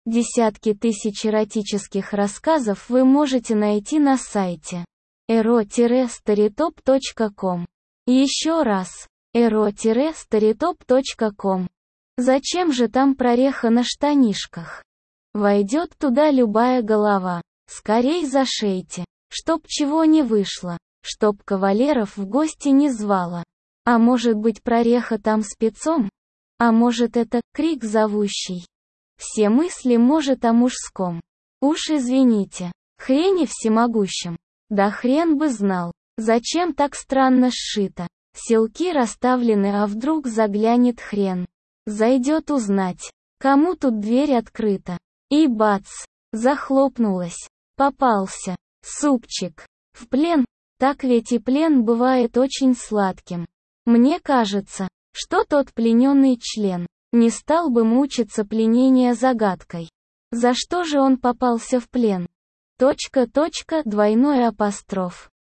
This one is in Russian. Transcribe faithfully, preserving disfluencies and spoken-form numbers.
Десятки тысяч эротических рассказов вы можете найти на сайте эро старитоп точка ком. Еще раз, эро старитоп точка ком. Зачем же там прореха на штанишках? Войдет туда любая голова. Скорей зашейте, чтоб чего не вышло, чтоб кавалеров в гости не звала. А может быть прореха там спецом? А может это крик зовущий? Все мысли может о мужском. Уж извините, хрени всемогущим. Да хрен бы знал, зачем так странно сшито. Селки расставлены, а вдруг заглянет хрен. Зайдет узнать, кому тут дверь открыта. И бац, захлопнулась. Попался. Супчик. В плен. Так ведь и плен бывает очень сладким. Мне кажется, что тот плененный член не стал бы мучиться пленения загадкой. За что же он попался в плен? Точка, точка, двойной апостроф.